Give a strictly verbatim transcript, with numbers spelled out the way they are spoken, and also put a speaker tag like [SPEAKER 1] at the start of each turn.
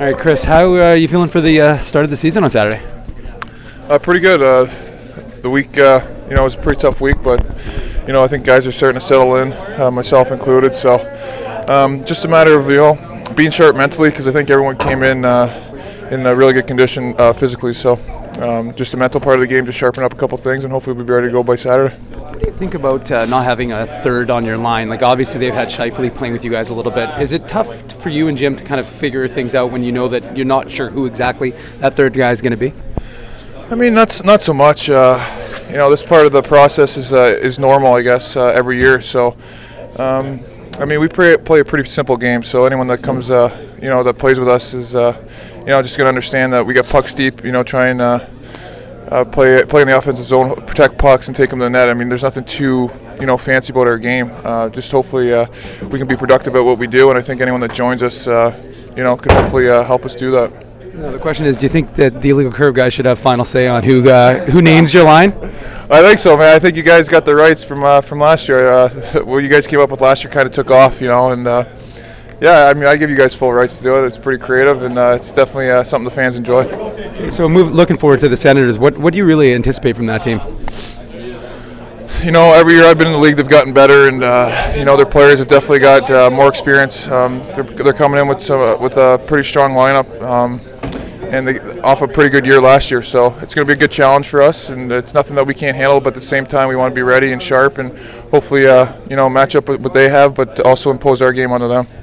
[SPEAKER 1] All right, Chris, how are you feeling for the uh, start of the season on Saturday?
[SPEAKER 2] Uh, pretty good. Uh, the week, uh, you know, was a pretty tough week, but you know, I think guys are starting to settle in, uh, myself included. So, um, just a matter of you know being sharp mentally, because I think everyone came in uh, in a really good condition uh, physically. So, um, just a mental part of the game to sharpen up a couple things, and hopefully we'll be ready to go by Saturday.
[SPEAKER 1] What do you think about uh, not having a third on your line? Like, obviously they've had Scheifele playing with you guys a little bit. Is it tough for you and Jim to kind of figure things out when you know that you're not sure who exactly that third guy is going to be?
[SPEAKER 2] I mean, that's not so much. Uh, you know, this part of the process is uh, is normal, I guess, uh, every year. So, um, I mean, we play, play a pretty simple game. So anyone that comes, uh, you know, that plays with us is, uh, you know, just going to understand that we got pucks deep. You know, try and uh, uh, play play in the offensive zone, protect pucks, and take them to the net. I mean, there's nothing too, you know, fancy about our game. Uh, just hopefully uh, we can be productive at what we do. And I think anyone that joins us, uh, you know, could hopefully uh, help us do that.
[SPEAKER 1] No, the question is, do you think that the illegal curve guys should have final say on who uh, who names your line?
[SPEAKER 2] I think so, man. I think you guys got the rights from uh, from last year. Uh, what you guys came up with last year kind of took off, you know. And uh, yeah, I mean, I give you guys full rights to do it. It's pretty creative, and uh, it's definitely uh, something the fans enjoy.
[SPEAKER 1] Okay, so, move, looking forward to the Senators. What what do you really anticipate from that team?
[SPEAKER 2] You know, every year I've been in the league, they've gotten better, and uh, you know, their players have definitely got uh, more experience. Um, they're, they're coming in with some uh, with a pretty strong lineup. Um, and they off a pretty good year last year, so it's going to be a good challenge for us, and it's nothing that we can't handle, but at the same time we want to be ready and sharp and hopefully uh, you know match up with what they have, but also impose our game onto them.